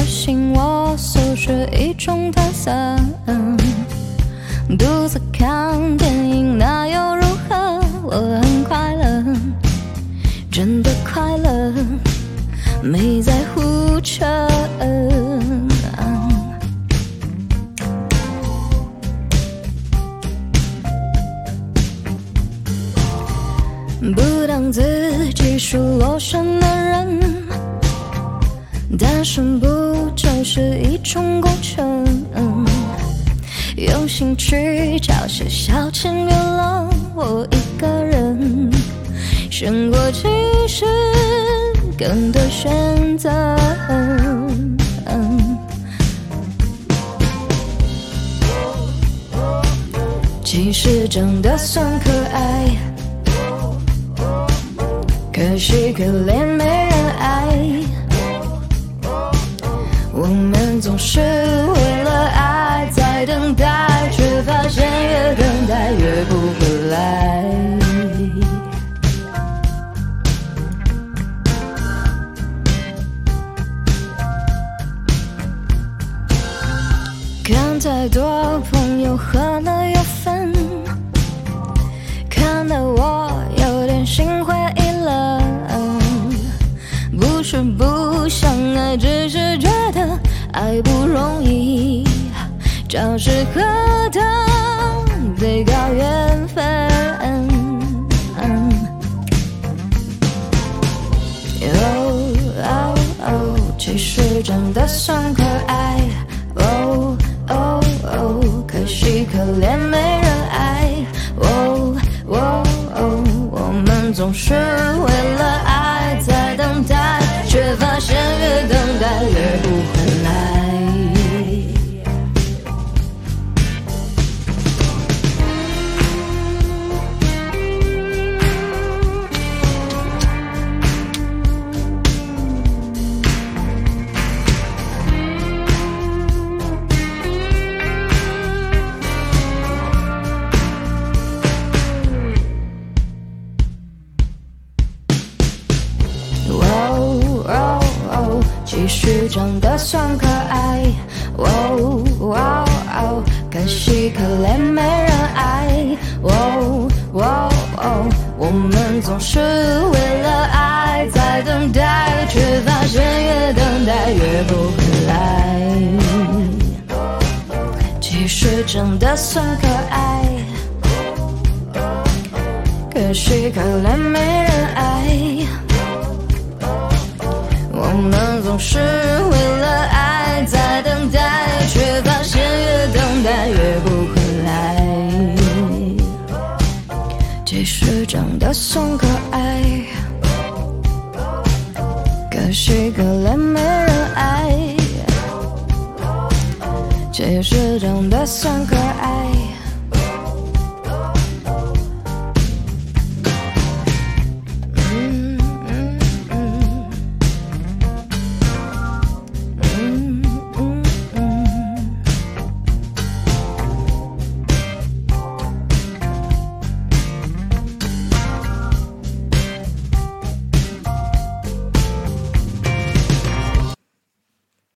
信我搜是一种特色。独自看电影那又如何？我很快乐，真的快乐，没在胡扯。不当自己是罗生的人，单身不就是一种过程？用心去找些消遣娱乐，我一个人胜过其实更多选择。其实长得算可爱，可惜可怜没人爱。我们总是为了爱在等待，却发现越等待越不回来。看太多朋友喝了又分，看得我有点心灰意冷。不是不想爱，只是觉得爱不容易，找适合的得靠缘分。其实长得算可爱，可惜可怜没人爱。我们总是为了爱在等待，却发现越等待越不回来。其实长得算可爱，可惜可怜没人爱。我们总是为了爱在等待，却发现越等待越不回来。其实长得算可爱，可惜可怜没人爱。我们总是为了爱在等待，却发现越等待越不回来。即使长得算可爱，可惜可怜没人爱。即使长得算可